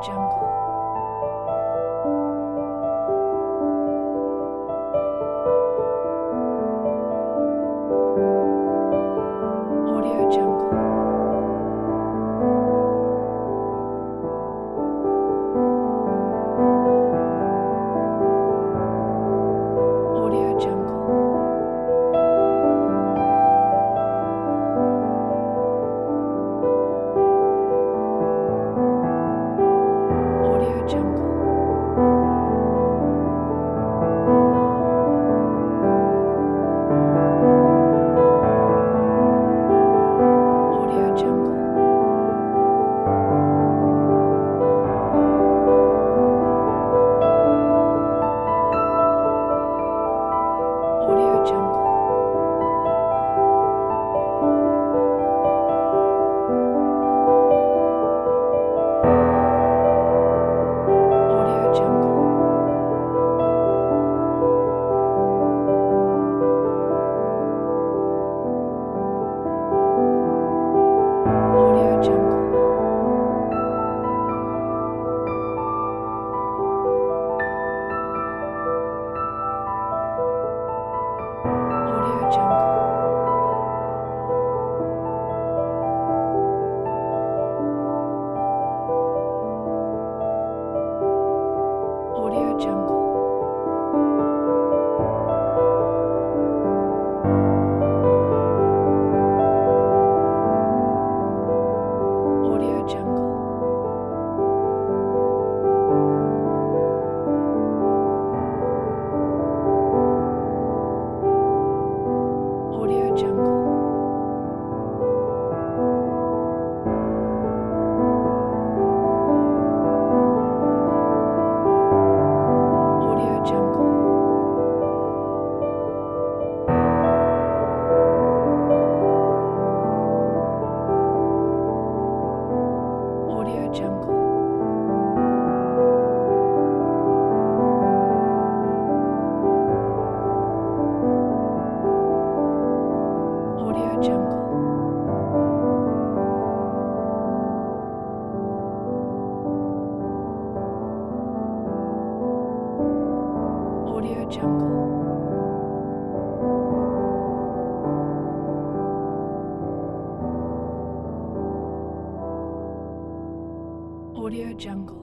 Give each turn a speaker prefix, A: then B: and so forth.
A: Jungle. Audio Jungle. Audio Jungle. Audio Jungle. Audio Jungle. Audio Jungle. Audio Jungle. Audio Jungle. Audio Jungle. Audio Jungle. Audio Jungle. Audio Jungle. Audio Jungle. Audio Jungle. Audio Jungle. Audio Jungle. Audio Jungle.